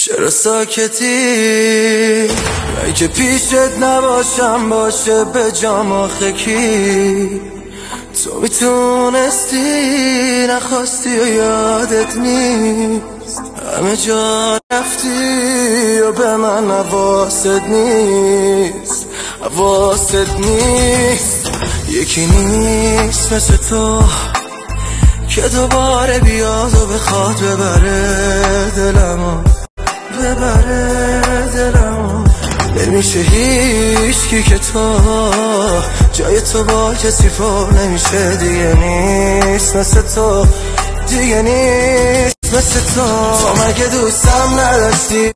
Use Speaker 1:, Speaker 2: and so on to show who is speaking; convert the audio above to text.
Speaker 1: چرا ساکتی؟ اگه پیشت نباشم باشه به جام آخه کی؟ تو میتونستی نخواستی و یادت نیست، همه جا رفتی و به من حواست نیست، حواست نیست. یکی نیست مثل تو که دوباره بیاد و بخواد ببره دلمو، ببره دلمو. نمیشه هیچکی که تو جای تو با کسی پر نمیشه، دیگه نیست مثل تو، دیگه نیست مثل تو. تو مگه دوستم نداشتی؟